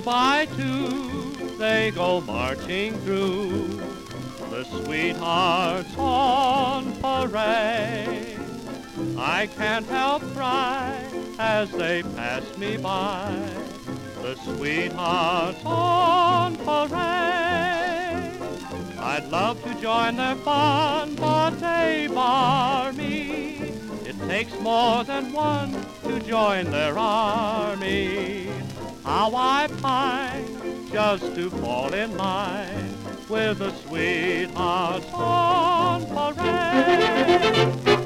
by two, they go marching through, the sweethearts on parade. I can't help cry as they pass me by, the sweethearts on parade. I'd love to join their fun, but they bar me. It takes more than one to join their army. How I pine just to fall in line with the sweethearts on parade.